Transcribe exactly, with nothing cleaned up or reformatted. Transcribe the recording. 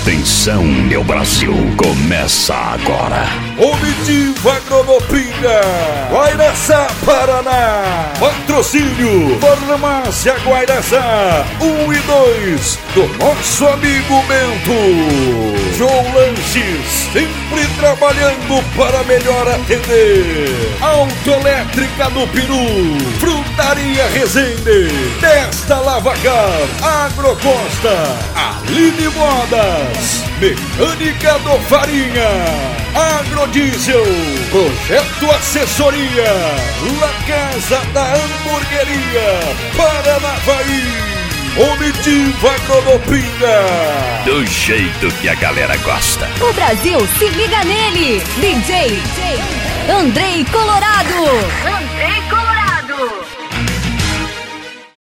Atenção, meu Brasil, começa agora. Omitiva Agronopinga, Guairaçá, Paraná. Patrocínio Farmácia Guairaçá, um e dois, do nosso amigo Bento. João Lanches, sempre trabalhando para melhor atender. Autoelétrica do Peru, Frutaria Resende, Testa Lavacar, Agrocosta, Aline Modas, Mecânica do Farinha, Agrodiesel, Projeto Assessoria, La Casa da Hamburgueria, Paranavaí. Omitiva Agronopinga, do jeito que a galera gosta. O Brasil se liga nele. D J Andrei Colorado. Andrei Colorado.